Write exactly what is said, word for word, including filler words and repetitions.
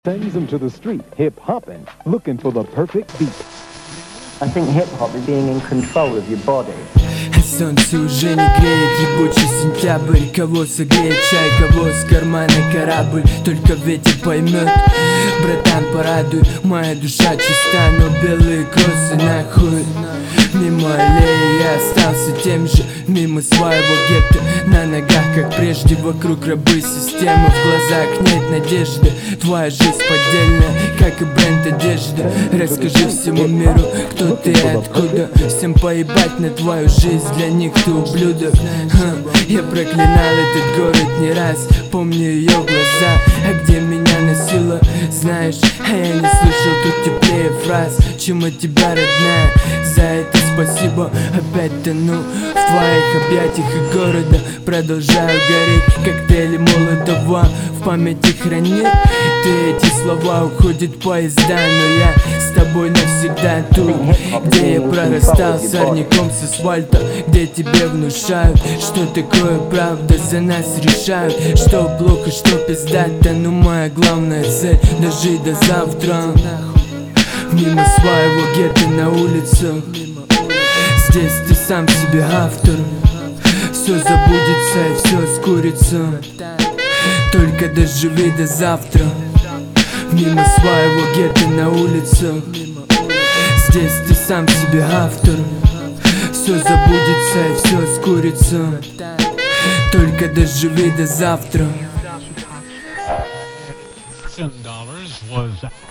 Sends them to the street, hip-hopping, looking for the perfect beat. I think hip-hop is being in control of your body. Солнце уже не греет, ебучий сентябрь. Кого согреет чай, кого с кармана корабль. Только ветер поймет, братан, порадуй. Моя душа чиста, но белые кроссы нахуй. Мимо аллеи я остался тем же, мимо своего гетто. На ногах, как прежде, вокруг рабы системы. В глазах нет надежды, твоя жизнь поддельная, как и бренд одежды. Расскажи всему миру, кто ты и откуда. Всем поебать на твою жизнь, для них ты ублюдок. Ха, я проклинал этот город не раз, помню ее глаза. А где меня носило, знаешь, а я не слышал тут теплее фраз, чем от тебя, родная. За это спасибо, опять тону в твоих объятиях и города. Продолжаю гореть, коктейли Молотова в памяти хранит. Ты эти слова, уходят поезда, но я с тобой навсегда тут, где я прорастал сорняком с асфальта, где тебе внушают, что такое правда, за нас решают, что плохо, что пиздато. Но моя главная цель — дожить до завтра. Мимо своего гетто на улицах, здесь ты сам себе автор. Все забудется и все скурится, только доживи до завтра. Мимо своего гетто на улицах, здесь ты сам себе автор. Все забудется и все скурится, только доживи до завтра. Ten dollars was